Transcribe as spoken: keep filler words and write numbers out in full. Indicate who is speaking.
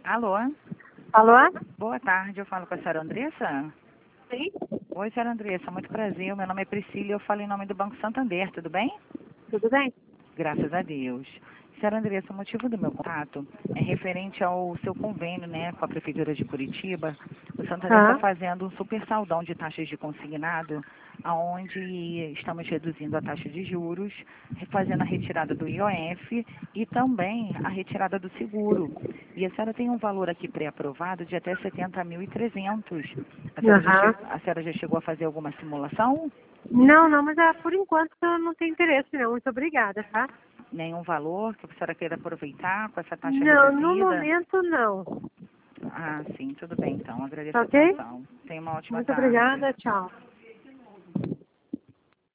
Speaker 1: Alô?
Speaker 2: Alô?
Speaker 1: Boa tarde, eu falo com a senhora Andressa?
Speaker 2: Sim?
Speaker 1: Oi, senhora Andressa, muito prazer. Meu nome é Priscila e eu falo em nome do Banco Santander, tudo bem?
Speaker 2: Tudo bem?
Speaker 1: Graças a Deus. Senhora Andressa, o motivo do meu contato é referente ao seu convênio, né, com a Prefeitura de Curitiba. O Santander está
Speaker 2: Ah,
Speaker 1: fazendo um super saldão de taxas de consignado, aonde estamos reduzindo a taxa de juros, fazendo a retirada do I O F e também a retirada do seguro. E a senhora tem um valor aqui pré-aprovado de até setenta mil e trezentos. A senhora já che-
Speaker 2: aham.
Speaker 1: a senhora já chegou a fazer alguma simulação?
Speaker 2: Não, não, mas ah, por enquanto eu não tenho interesse não. Muito obrigada, tá?
Speaker 1: Nenhum valor que a senhora queira aproveitar com essa taxa
Speaker 2: Não, no
Speaker 1: reduzida?
Speaker 2: momento não.
Speaker 1: Ah, sim, tudo bem então.
Speaker 2: Tá
Speaker 1: Agradeço a
Speaker 2: ok?
Speaker 1: atenção. Tenha uma ótima
Speaker 2: Muito
Speaker 1: tarde.
Speaker 2: obrigada, tchau.